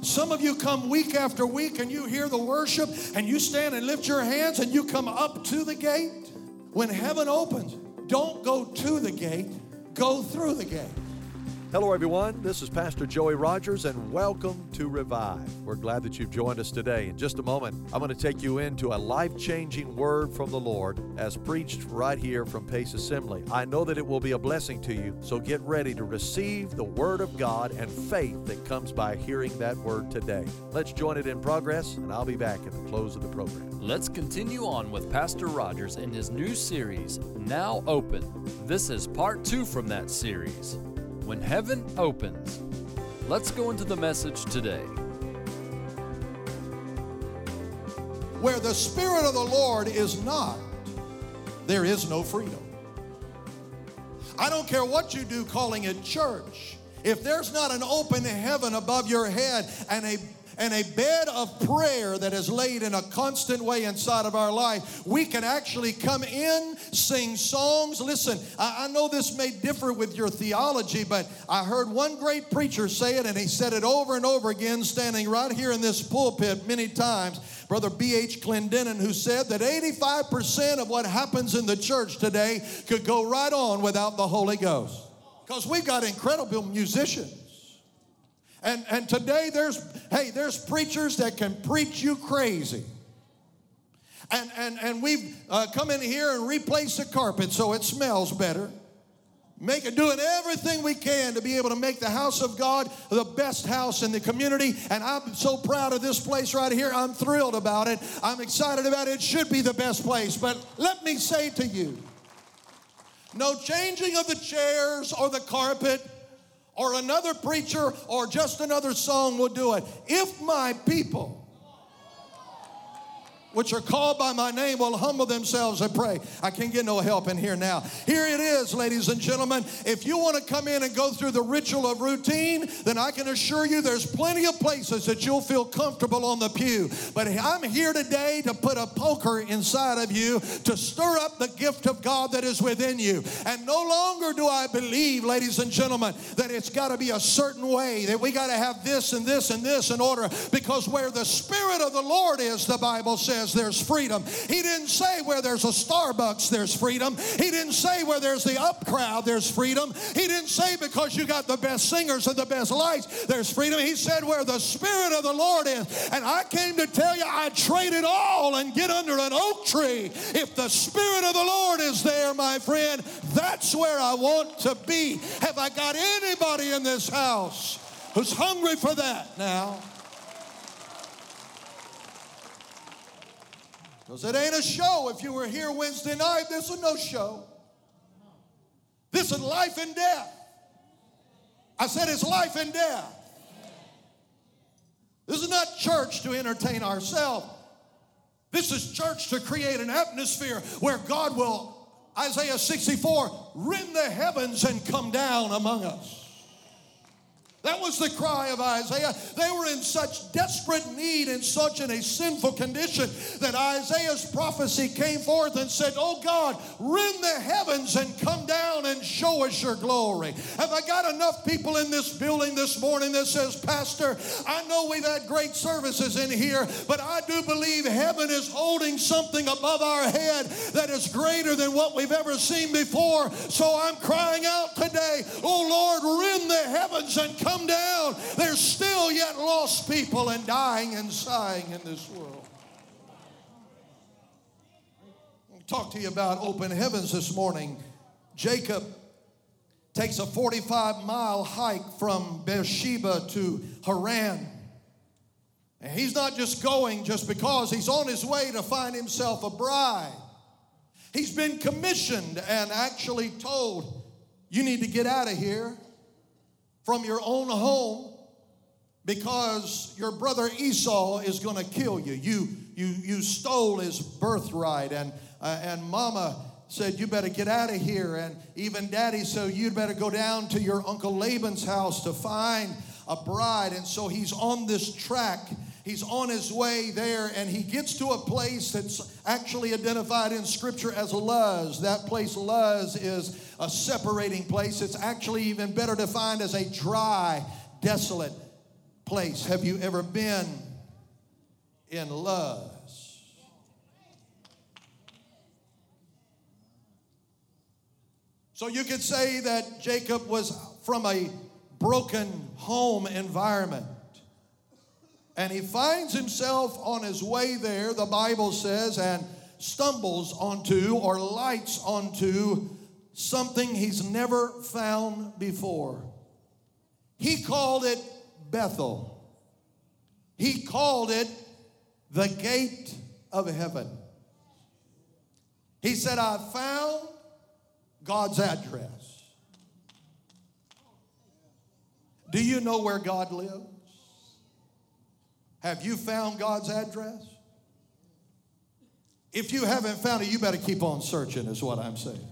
Some of you come week after week and you hear the worship and you stand and lift your hands and you come up to the gate. When heaven opens, don't go to the gate, go through the gate. Hello, everyone. This is Pastor Joey Rogers, and welcome to Revive. We're glad that you've joined us today. In just a moment, I'm going to take you into a life-changing word from the Lord as preached right here from Pace Assembly. I know that it will be a blessing to you, so get ready to receive the Word of God and faith that comes by hearing that Word today. Let's join it in progress, and I'll be back at the close of the program. Let's continue on with Pastor Rogers in his new series, Now Open. This is part 2 from that series. When heaven opens. Let's go into the message today. Where the Spirit of the Lord is not, there is no freedom. I don't care what you do calling it church. If there's not an open heaven above your head and a bed of prayer that is laid in a constant way inside of our life, we can actually come in, sing songs. Listen, I know this may differ with your theology, but I heard one great preacher say it, and he said it over and over again, standing right here in this pulpit many times. Brother B.H. Clendenin, who said that 85% of what happens in the church today could go right on without the Holy Ghost. Because we've got incredible musicians. And today there's preachers that can preach you crazy. And we've come in here and replaced the carpet so it smells better. Doing everything we can to be able to make the house of God the best house in the community. And I'm so proud of this place right here. I'm thrilled about it. I'm excited about it. It should be the best place. But let me say to you, no changing of the chairs or the carpet or another preacher or just another song will do it. If my people, which are called by my name, will humble themselves and pray. I can't get no help in here now. Here it is, ladies and gentlemen. If you want to come in and go through the ritual of routine, then I can assure you there's plenty of places that you'll feel comfortable on the pew. But I'm here today to put a poker inside of you to stir up the gift of God that is within you. And no longer do I believe, ladies and gentlemen, that it's got to be a certain way, that we got to have this and this and this in order. Because where the Spirit of the Lord is, the Bible says, there's freedom. He didn't say where there's a Starbucks there's freedom. He didn't say where there's the up crowd there's freedom. He didn't say because you got the best singers and the best lights there's freedom. He said where the Spirit of the Lord is. And I came to tell you I'd trade it all and get under an oak tree. If the Spirit of the Lord is there, my friend, that's where I want to be. Have I got anybody in this house who's hungry for that now? Because it ain't a show. If you were here Wednesday night, this is no show. This is life and death. I said it's life and death. This is not church to entertain ourselves. This is church to create an atmosphere where God will, Isaiah 64, rend the heavens and come down among us. That was the cry of Isaiah. They were in such desperate need and such in a sinful condition that Isaiah's prophecy came forth and said, oh God, rend the heavens and come down and show us your glory. Have I got enough people in this building this morning that says, Pastor, I know we've had great services in here, but I do believe heaven is holding something above our head that is greater than what we've ever seen before. So I'm crying out today, oh Lord, rend the heavens and come down. There's still yet lost people and dying and sighing in this world. I'll talk to you about open heavens this morning. Jacob takes a 45-mile hike from Beersheba to Haran. And he's not just going just because. He's on his way to find himself a bride. He's been commissioned and actually told, you need to get out of here from your own home because your brother Esau is going to kill you. You stole his birthright, and Mama said you better get out of here, and even Daddy said you'd better go down to your Uncle Laban's house to find a bride. And so he's on this track. He's on his way there, and he gets to a place that's actually identified in Scripture as Luz. That place, Luz, is a separating place. It's actually even better defined as a dry, desolate place. Have you ever been in Luz? So you could say that Jacob was from a broken home environment. And he finds himself on his way there, the Bible says, and stumbles onto or lights onto something he's never found before. He called it Bethel. He called it the gate of heaven. He said, I found God's address. Do you know where God lives? Have you found God's address? If you haven't found it, you better keep on searching, is what I'm saying.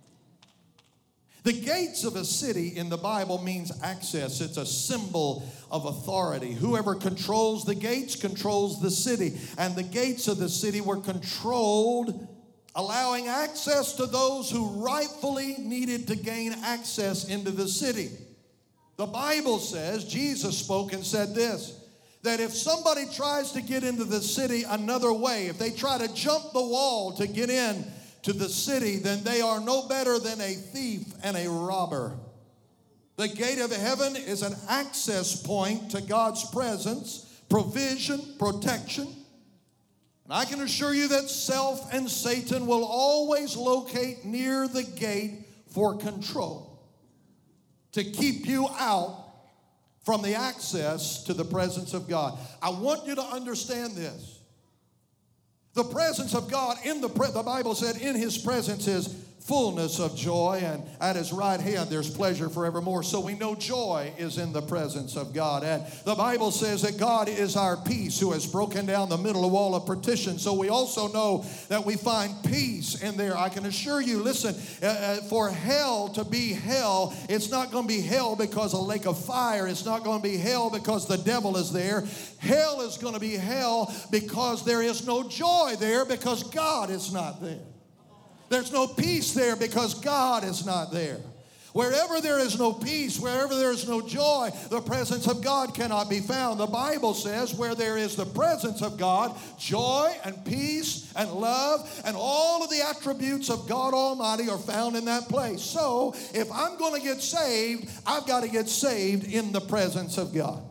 The gates of a city in the Bible means access. It's a symbol of authority. Whoever controls the gates controls the city. And the gates of the city were controlled, allowing access to those who rightfully needed to gain access into the city. The Bible says, Jesus spoke and said this, that if somebody tries to get into the city another way, if they try to jump the wall to get in to the city, then they are no better than a thief and a robber. The gate of heaven is an access point to God's presence, provision, protection. And I can assure you that self and Satan will always locate near the gate for control, to keep you out from the access to the presence of God. I want you to understand this. The presence of God, the Bible said, in His presence is fullness of joy, and at His right hand there's pleasure forevermore. So we know joy is in the presence of God. And the Bible says that God is our peace, who has broken down the middle wall of partition. So we also know that we find peace in there. I can assure you, listen, for hell to be hell, it's not going to be hell because a lake of fire. It's not going to be hell because the devil is there. Hell is going to be hell because there is no joy there, because God is not there. There's no peace there because God is not there. Wherever there is no peace, wherever there is no joy, the presence of God cannot be found. The Bible says where there is the presence of God, joy and peace and love and all of the attributes of God Almighty are found in that place. So if I'm going to get saved, I've got to get saved in the presence of God.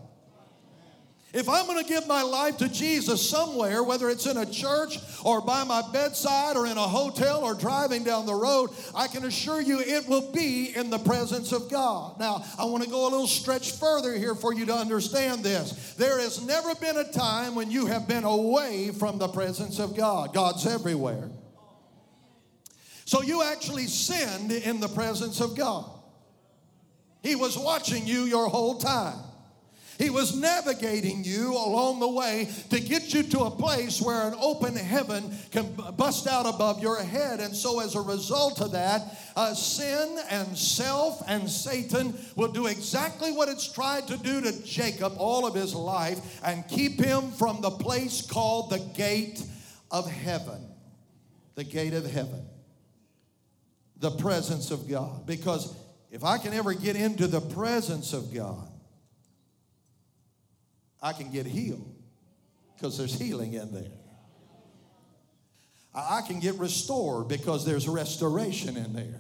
If I'm going to give my life to Jesus somewhere, whether it's in a church or by my bedside or in a hotel or driving down the road, I can assure you it will be in the presence of God. Now, I want to go a little stretch further here for you to understand this. There has never been a time when you have been away from the presence of God. God's everywhere. So you actually sinned in the presence of God. He was watching you your whole time. He was navigating you along the way to get you to a place where an open heaven can bust out above your head. And so as a result of that, sin and self and Satan will do exactly what it's tried to do to Jacob all of his life and keep him from the place called the gate of heaven. The gate of heaven. The presence of God. Because if I can ever get into the presence of God, I can get healed because there's healing in there. I can get restored because there's restoration in there.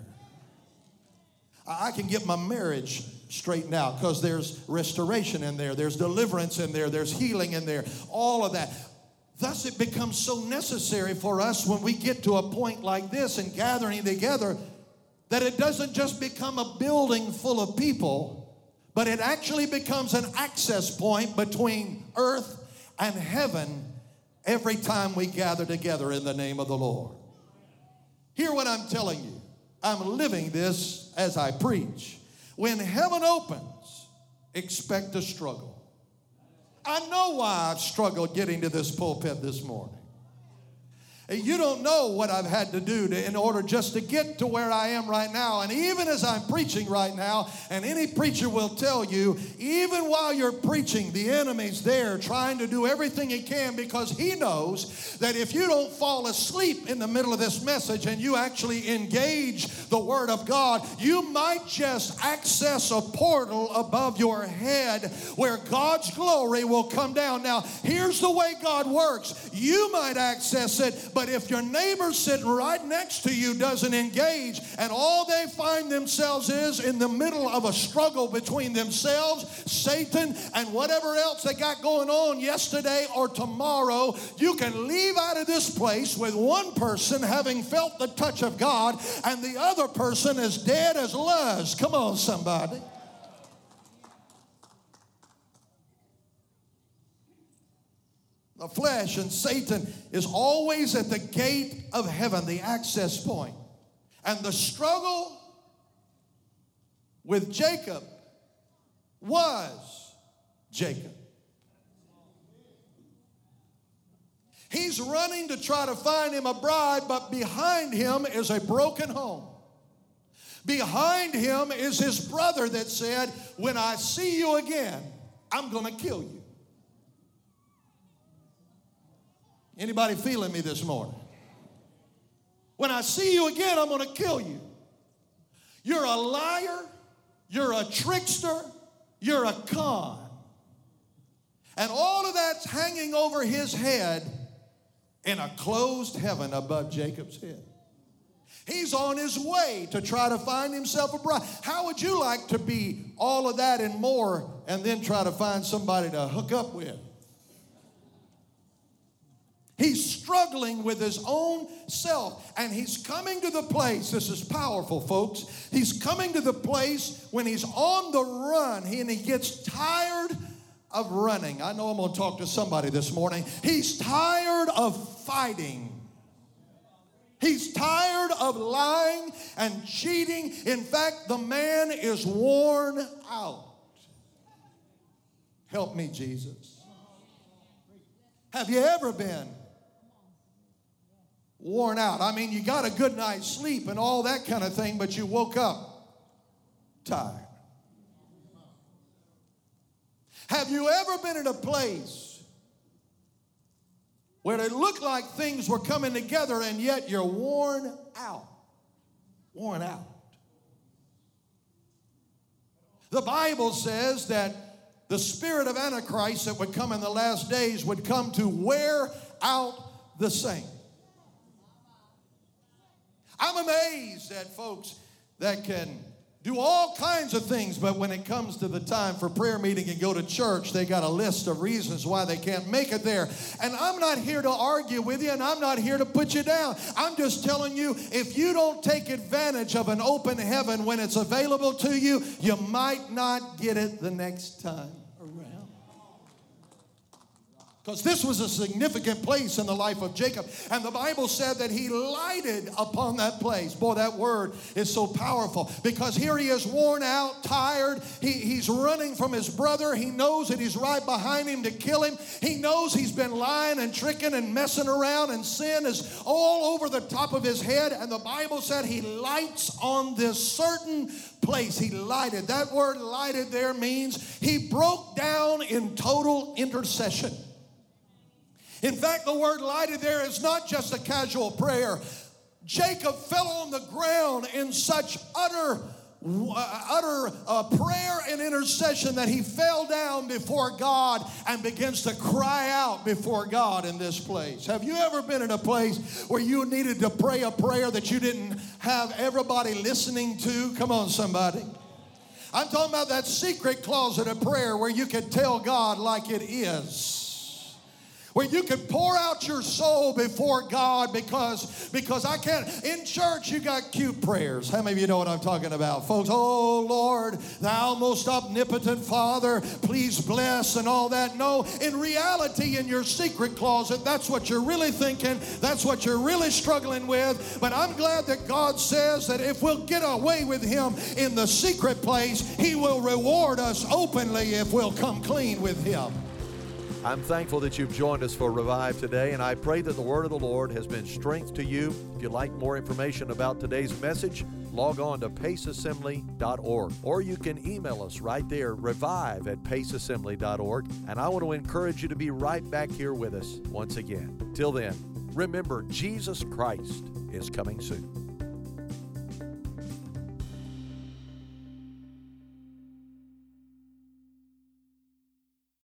I can get my marriage straightened out because there's restoration in there. There's deliverance in there. There's healing in there. All of that. Thus, it becomes so necessary for us when we get to a point like this and gathering together that it doesn't just become a building full of people, but it actually becomes an access point between earth and heaven every time we gather together in the name of the Lord. Hear what I'm telling you. I'm living this as I preach. When heaven opens, expect a struggle. I know why I've struggled getting to this pulpit this morning. You don't know what I've had to do in order just to get to where I am right now. And even as I'm preaching right now, and any preacher will tell you, even while you're preaching, the enemy's there trying to do everything he can, because he knows that if you don't fall asleep in the middle of this message and you actually engage the Word of God, you might just access a portal above your head where God's glory will come down. Now, here's the way God works. You might access it, but if your neighbor sitting right next to you doesn't engage, and all they find themselves is in the middle of a struggle between themselves, Satan, and whatever else they got going on yesterday or tomorrow, you can leave out of this place with one person having felt the touch of God and the other person as dead as Luz. Come on, somebody. The flesh and Satan is always at the gate of heaven, the access point. And the struggle with Jacob was Jacob. He's running to try to find him a bride, but behind him is a broken home. Behind him is his brother that said, when I see you again, I'm going to kill you. Anybody feeling me this morning? When I see you again, I'm going to kill you. You're a liar. You're a trickster. You're a con. And all of that's hanging over his head in a closed heaven above Jacob's head. He's on his way to try to find himself a bride. How would you like to be all of that and more and then try to find somebody to hook up with? He's struggling with his own self, and he's coming to the place, this is powerful, folks. He's coming to the place when he's on the run, and he gets tired of running. I know I'm going to talk to somebody this morning. He's tired of fighting. He's tired of lying and cheating. In fact, the man is worn out. Help me, Jesus. Have you ever been worn out? I mean, you got a good night's sleep and all that kind of thing, but you woke up tired. Have you ever been in a place where it looked like things were coming together and yet you're worn out? Worn out. The Bible says that the spirit of Antichrist that would come in the last days would come to wear out the saints. I'm amazed at folks that can do all kinds of things, but when it comes to the time for prayer meeting and go to church, they got a list of reasons why they can't make it there. And I'm not here to argue with you, and I'm not here to put you down. I'm just telling you, if you don't take advantage of an open heaven when it's available to you, you might not get it the next time around. Because this was a significant place in the life of Jacob. And the Bible said that he lighted upon that place. Boy, that word is so powerful. Because here he is worn out, tired. He's running from his brother. He knows that he's right behind him to kill him. He knows he's been lying and tricking and messing around. And sin is all over the top of his head. And the Bible said he lights on this certain place. He lighted. That word lighted there means he broke down in total intercession. In fact, the word lighted there is not just a casual prayer. Jacob fell on the ground in such utter prayer and intercession that he fell down before God and begins to cry out before God in this place. Have you ever been in a place where you needed to pray a prayer that you didn't have everybody listening to? Come on, somebody. I'm talking about that secret closet of prayer where you could tell God like it is. Where you can pour out your soul before God because I can't. In church, you got cute prayers. How many of you know what I'm talking about, folks? Oh, Lord, thou most omnipotent Father, please bless and all that. No, in reality, in your secret closet, that's what you're really thinking. That's what you're really struggling with. But I'm glad that God says that if we'll get away with Him in the secret place, He will reward us openly if we'll come clean with Him. I'm thankful that you've joined us for Revive today, and I pray that the word of the Lord has been strength to you. If you'd like more information about today's message, log on to paceassembly.org, or you can email us right there, revive@paceassembly.org, and I want to encourage you to be right back here with us once again. Till then, remember, Jesus Christ is coming soon.